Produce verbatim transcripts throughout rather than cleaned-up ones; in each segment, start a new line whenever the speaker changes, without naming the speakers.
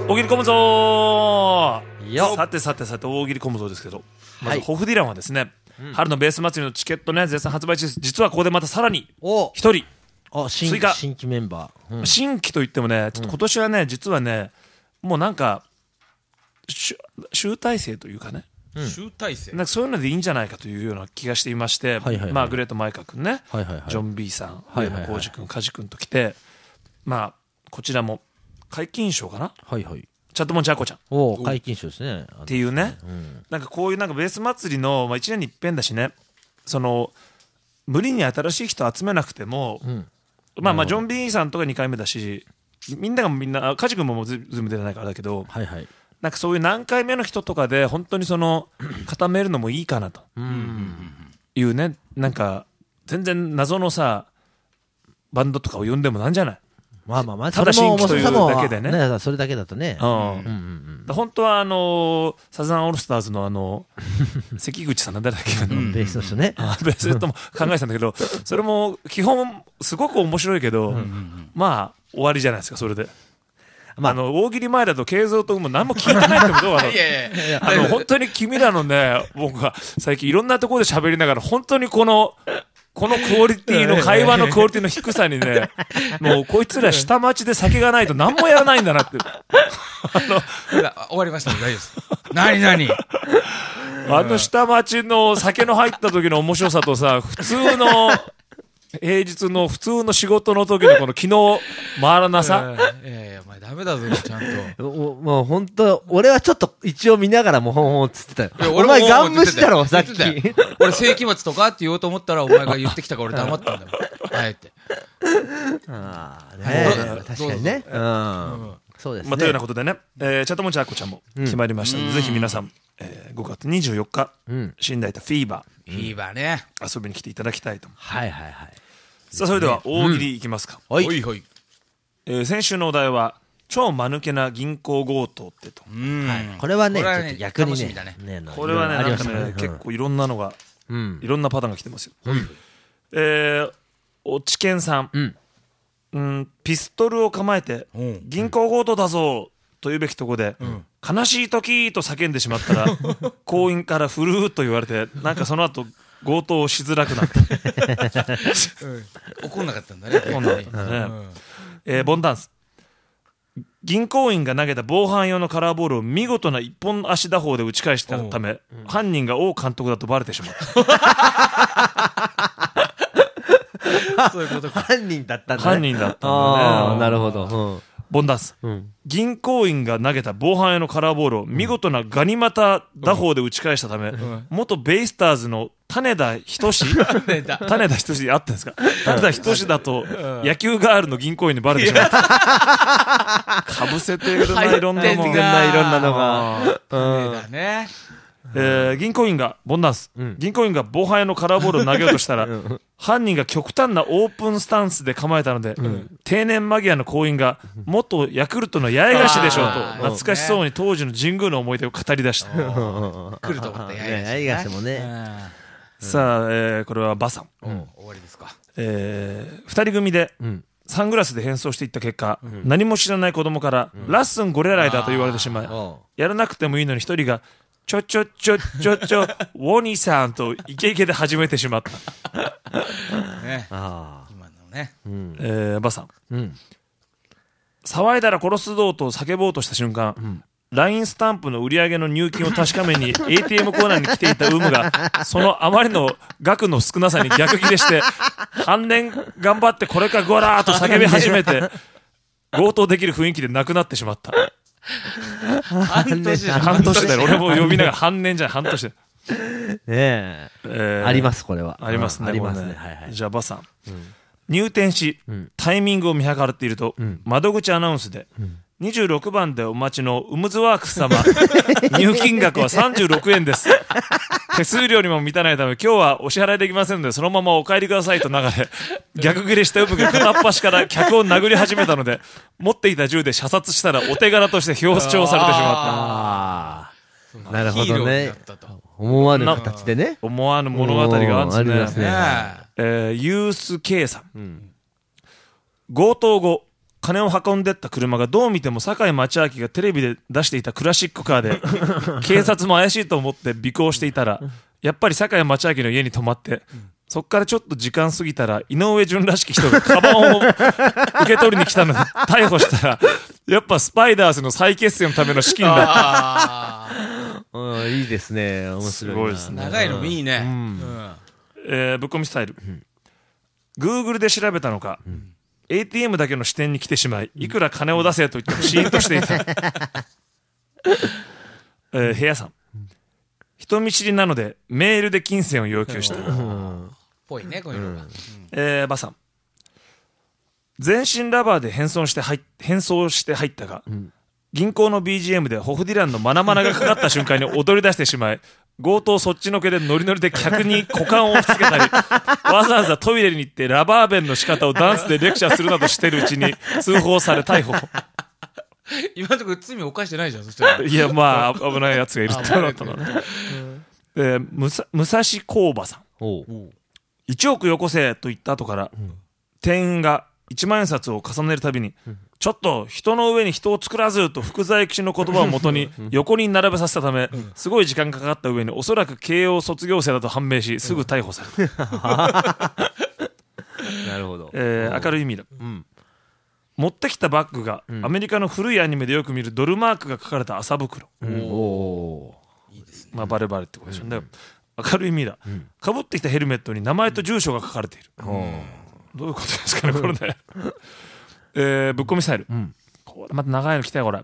大喜利小無造
よ
さてさてさて大喜利小無造ですけど、まず
はい
ホフディランはですね、うん、春のベース祭りのチケットね絶賛発売中です。実はここでまたさらに一人
新
追加
新規メンバー、うん、
新規といってもねちょっと今年はね実はねもうなんか集大成というかね、
うん、集大成
なんかそういうのでいいんじゃないかというような気がしていまして、はいはいはい、まあグレートマイカ君ね、はいはいはい、ジョン B さん、上野浩二君、梶君と来て、まあこちらも皆勤賞かな、はいはい、チャットモンチャーコちゃん、
お皆勤賞ですね
っていうね、うん、なんかこういうなんかベース祭りの、まあ、いちねんに一遍だしね、その無理に新しい人集めなくても、うん、まあまあジョン B さんとかにかいめだし、みんながみんな梶君ももうズーム出てないからだけど、はいはい、なんかそういう何回目の人とかで本当にその固めるのもいいかなというね、なんか全然謎のさバンドとかを呼んでもなんじゃない、
まあまあまあ
ただ新規というだけでね、
ねそれだけだとね、うんうん
うんうん、本当はあのサザンオールスターズのあの関口さんなんだっけ、
うん、ベースの人ね、
ベースとも考えてたんだけど、それも基本すごく面白いけど、うんうんうん、まあ終わりじゃないですかそれで。まあ、あの大喜利前だと慶三とも何も聞いてないってことはあの本当に君らのね、僕が最近いろんなところで喋りながら本当にこのこのクオリティの会話のクオリティの低さにね、もうこいつら下町で酒がないと何もやらないんだなってあ
の終わりました、大丈夫です。何何
あの下町の酒の入った時の面白さとさ、普通の平日の普通の仕事の時のこの気の回らなさ、
いやいやお前ダメだぞちゃんと
もう本当俺はちょっと一応見ながらもほんほんっつってたよ。お前ガン無視だろさっき。
俺世紀末とかって言おうと思ったらお前が言ってきたから俺黙ったんだもんあえて。
ああね、確かにね、うん、そうですね。
まあというようなことでね、えー、チャットモンチャーコちゃんも決まりましたので、うん、ぜひ皆さん、えー、ごがつにじゅうよっか、うん、新大田フィーバ
ー、フィーバーね、
遊びに来ていただきたいと思います。
はいはいはい。
さあそれでは大喜利いきますか。
はいはい。
えー、先週のお題は超間抜けな銀行強盗ってと、
うん、はい、これはね、ちょっと逆に ね,
ね, ねこれはねなんかね、うん、結構いろんなのが、うん、いろんなパターンが来てますよ。うん、えー、おちけんさん、うんうん、ピストルを構えて、うん、銀行強盗だぞと言うべきところで、うん、悲しい時と叫んでしまったら行員からふるーっと言われて、なんかその後強盗をしづらくなった
うん、怒んなかったんだね。怒んなかったんだね、
うんえー、ボンダンス、銀行員が投げた防犯用のカラーボールを見事な一本足打法で打ち返したため、うん、犯人が王監督だとバレてしまった
そういうことか。犯人だったんだね。
犯人だったんだね。
あ、なるほど、うん、
ボンダンス、うん、銀行員が投げた防犯用のカラーボールを見事なガニ股打法で打ち返したため、うん、元ベイスターズの種田仁志種田仁志あったんですか。種田仁志だと野球ガールの銀行員にバレてしまったかぶせてるないろんなもん、
いろんなのが、
種田ね。
えー、銀行員がボンダンス、うん、銀行員が防犯用のカラーボールを投げようとしたら、うん、犯人が極端なオープンスタンスで構えたので、うん、定年間際の行員が元ヤクルトの八重樫でしょうと懐かしそうに当時の神宮の思い出を語り出した。
来ると思った八重
樫もね。
さあ、えー、これはバさん、
うん、終わりですか。
えー、ふたり組で、うんサングラスで変装していった結果、うん、何も知らない子供から、うん、ラッスンゴレライだと言われてしまい、やらなくてもいいのに一人がちょちょちょちょちょウォニーさんとイケイケで始めてしまった
ね、あ今のね、
うんえー、バさん、うん、騒いだら殺すぞと叫ぼうとした瞬間、うん、ライン スタンプの売り上げの入金を確かめに エーティーエム コーナーに来ていた有無がそのあまりの額の少なさに逆ギレして半年頑張ってこれかゴラーと叫び始めて強盗できる雰囲気でなくなってしまった。
半年
半年だよ。俺も呼びながら半年じゃない半年だよ。
ねえ、えー、ありますこれは。
ありますね。
ありますね。はいはい。
じゃあバさん、うん、入店し、うん、タイミングを見計らっていると、うん、窓口アナウンスで、うんにじゅうろくばんでお待ちのウムズワークス様入金額はさんじゅうろくえんです。手数料にも満たないため今日はお支払いできませんのでそのままお帰りくださいと流れ逆ギレしたウムが片っ端から客を殴り始めたので持っていた銃で射殺したらお手柄として表彰されてしま
った。なるほどね。思わぬ形でね
思わぬ物語があるんですね。
ね
えー、ユース K さん、うん、強盗後金を運んでった車がどう見ても堺正明がテレビで出していたクラシックカーで警察も怪しいと思って尾行していたらやっぱり堺正明の家に泊まってそっからちょっと時間過ぎたら井上順らしき人がカバンを受け取りに来たので逮捕したらやっぱスパイダースの再結成のための資金だった
うん、いいですね。面白いな。
すごいですね。
長いのもいいね。
うん
うん
えー、ぶっ込みスタイル、うん、Google で調べたのか、うん、エーティーエム だけの支店に来てしまいいくら金を出せと言ってもシーンとしていた、えー、部屋さん、うん、人見知りなのでメールで金銭を要求した
ぽいねこういうのが、うん
えー、バさん全身ラバーで変装して入変装して入ったが、うん、銀行の ビージーエム でホフディランのマナマナがかかった瞬間に踊り出してしまい強盗そっちのけでノリノリで客に股間を押し付けたりわざわざトイレに行ってラバー弁の仕方をダンスでレクチャーするなどしてるうちに通報され逮捕
今のところ罪を犯してないじゃんそしたら
いやまあ危ないやつがいるってなったのねで武蔵工場さんおういちおくよこせと言った後から、うん、店員がいちまん円札を重ねるたびに、うん、ちょっと人の上に人を作らずと福沢諭吉の言葉をもとに横に並べさせたため、うん、すごい時間がかかった上におそらく慶応卒業生だと判明しすぐ逮捕された、うん、
なるほど、
えー、明るい意味だ、うん、持ってきたバッグが、うん、アメリカの古いアニメでよく見るドルマークが書かれた麻袋、うん、おーいいですね、まあ、バレバレってことでしょうね、うん、明るい意味だ、うん、かぶってきたヘルメットに名前と住所が書かれている、うん、どういうことですかねこれねえー、ぶっ込みスタイル、うん、これまた長いの来たよこれ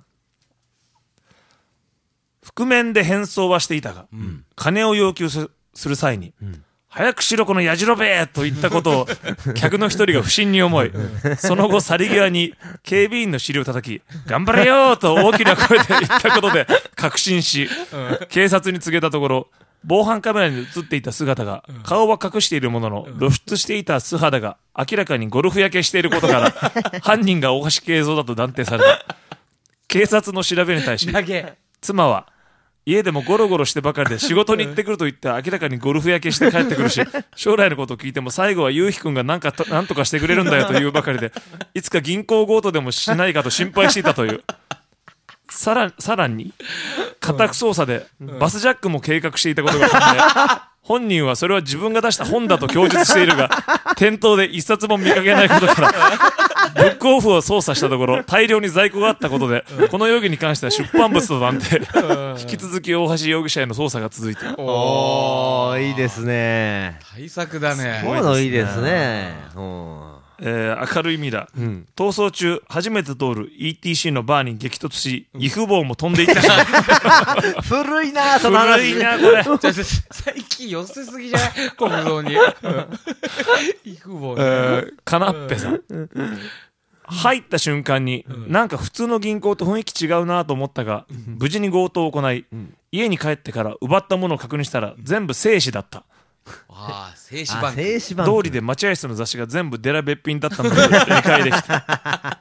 覆面で変装はしていたが、うん、金を要求する際に、うん、早くしろこのやじろべーと言ったことを客の一人が不審に思いその後去り際に警備員の尻を叩き頑張れよーと大きな声で言ったことで確信し、うん、警察に告げたところ防犯カメラに映っていた姿が顔は隠しているものの露出していた素肌が明らかにゴルフ焼けしていることから犯人が大橋慶三だと断定された警察の調べに対し妻は家でもゴロゴロしてばかりで仕事に行ってくると言って明らかにゴルフ焼けして帰ってくるし将来のことを聞いても最後はゆうひくんが何かと何とかしてくれるんだよというばかりでいつか銀行強盗でもしないかと心配していたというさら、さらに家宅捜査でバスジャックも計画していたことが判明本人はそれは自分が出した本だと供述しているが店頭で一冊も見かけないことからブックオフを捜査したところ大量に在庫があったことでこの容疑に関しては出版物と断定引き続き大橋容疑者への捜査が続いている
おーいいですね
対策だね
すごいのいいですねうん
えー、明るいミラー、うん、逃走中初めて通る イーティーシー のバーに激突し、うん、イフボーも飛んでいったし
古いなその話
古いなこれ
最近寄せすぎじゃない国道にイフボー、
えー、カナッペさん、うん、入った瞬間に、うん、なんか普通の銀行と雰囲気違うなと思ったが、うん、無事に強盗を行い、うん、家に帰ってから奪ったものを確認したら全部精子だった
ああ、精子バンク。
精子バンク。
通りで待合室の雑誌が全部デラべっぴんだったので理解できた。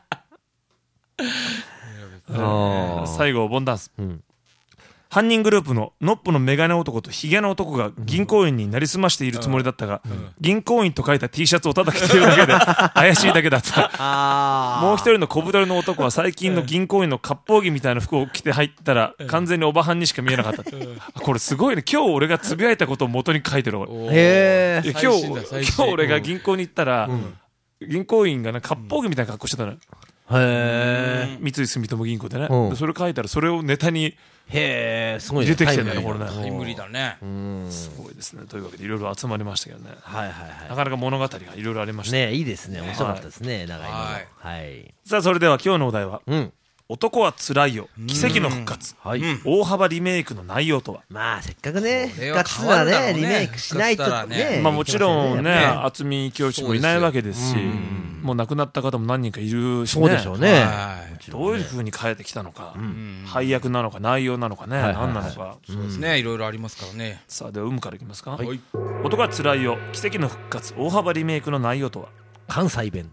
最後、ボンダンス。うん、犯人グループのノッポのメガネ男とヒゲの男が銀行員になりすましているつもりだったが、うんうん、銀行員と書いた T シャツをただ着ているだけで怪しいだけだった。もう一人の小太りの男は最近の銀行員の割烹着みたいな服を着て入ったら完全におばはんにしか見えなかった。これすごいね。今日俺がつぶやいたことを元に書いてる。
へ
ー。今日、今日俺が銀行に行ったら、うん、銀行員がな割烹着みたいな格好してたの。
へー。
三井住友銀行でね、うん、それ書いたらそれをネタに
へーすごい
入れてきてるんだねこれね。
タイムリーだね。
すごいですね。というわけでいろいろ集まりましたけどね。
はいはいはい。
なかなか物語がいろいろありました
ね。いいですね。面白かったですね。長いの。はい。
さあそれでは今日のお題は、うん、男はつらいよ奇跡の復活、はい、大幅リメイクの内容とは。
まあせっかくね復活すらねリメイクしないとね。
まあもちろんね渥美清もいないわけですし、もう亡くなった方も何人かいるしね。
そうでしょうね。
どういう風に変えてきたのか、配役なのか内容なのかね、何なのか。
そうですね、いろいろありますからね。
さあでは有無からいきますか。男はつらいよ奇跡の復活大幅リメイクの内容とは。
関西弁、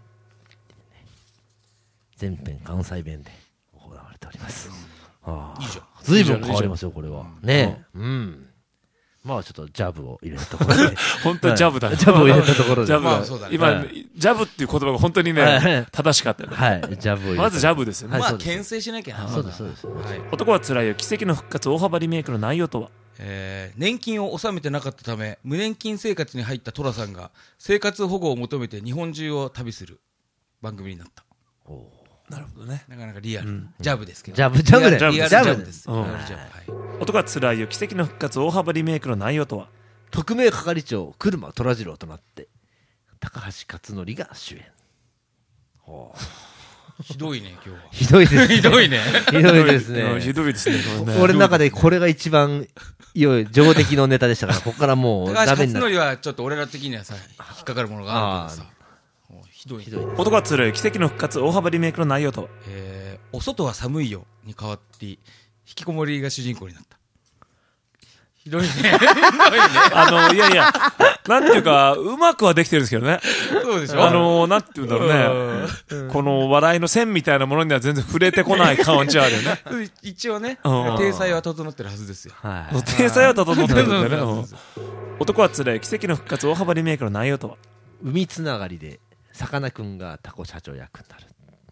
全編関西弁で行われております。ああ、いいじゃん。随分変わりますよこれはね。うん。 まあちょっとジャブを入れたところで。
本当にジャブだね。
ジャブを入れたところで。
ジャブだ
まあそうだね
今、
は
ジャブっていう言葉が本当に
はい
ね、正しかったよね。
はい、ジャブを入れた。
まずジャブですよね。
まあ、
はいそうです
牽制しなきゃな。
そうです、そうです。
はい。
男はつらいよ、奇跡の復活大幅リメイクの内容とは。
えー年金を納めてなかったため無年金生活に入った寅さんが生活保護を求めて日本中を旅する番組になった。
なるほどね。
なかなかリアル、
うん
ジャブですけど、
ジャブジャブで
リアルリアル
ジャブ
ジャブです、
うん
リアルジャブ、はい、
男はつらいよ、奇跡の復活大幅リメイクの内容とは。
特命係長、車虎次郎となって、高橋克典が主演。ほう
ひどいね今日は。
ひどいですね。
ひどいね。
ひどいです
うんひ
ね。
どいですね。これね
俺の中でこれが一番良い上出来のネタでしたから、ここからもう
高橋克
ダメになる。
典はちょっと俺ら的にはさ引っかかるものがあるけどさ、もうひどい
ひどいです。
男はつらいよ、奇跡の復活大幅リメイクの内容とは。
えー、お外は寒いよに変わって引きこもりが主人公になった。ひどいね。ひどいね。
あの、いやいや、なんていうか、うまくはできてるんですけどね。
そうでしょ。
あの、なんていうんだろうね。この笑いの線みたいなものには全然触れてこない感じはあるよね。
一応ね、
うん
体裁は整ってるはずですよ。
はい。
体裁は整ってるんだよね
そう
うん
そう。
男はつらいよ、奇跡の復活大幅リメイクの内容とは。
海つながりで、さかなクンがタコ社長役になる。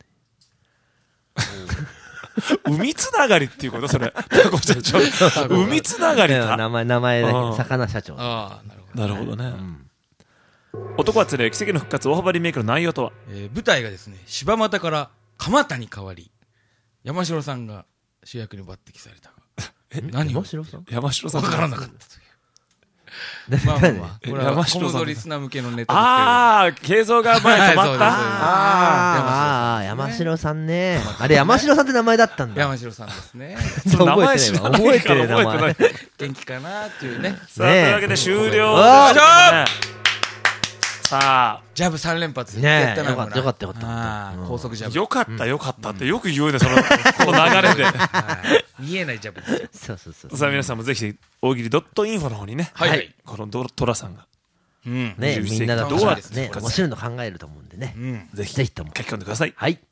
海つながりっていうことそれ。タコ社長。海つながりか。
名前、名前だけ
うん
ど、魚社長。
ああ、なるほど。
なるほどね。
うん
男はつらいよ、奇跡の復活大幅リメイクの内容とは。
えー舞台がですね、柴又から蒲田に変わり、山城さんが主役に抜擢された。
え
何を
山城さん
山城さん。
わからなかったという。まあまあまあ、
え
これは
山城さん
コモドリスナー向けのネタですけど。
ああ、慶三が前止まった。
はいそうです
あーあー、山城さんね。あれ、山城さんって名前だったんだ。
山城さんですね。
その名前
覚えてないわ
知らない
覚えてる名
から覚えて
前
ない。
元気かなっていうね。
さあ、というわけで終了
あー
ですね。さあ、
ジャブさん連発。
ねえ
やったな
よかったよかったよかった
あ
うん
あ高速ジャブ。
よかったよかったってよく言うね、その、この流れで。
はい見えないジャブですよ。
そうそうそう。
さあ、皆さんもぜひ、大喜利 .info の方にね、
はいはい。
このドトラさんが、
うん。
ね、みんなが
どうやって
ね、面白いの考えると思うんでね
う。ん。
ぜひ
ぜひとも。
書き込んでください。
はい。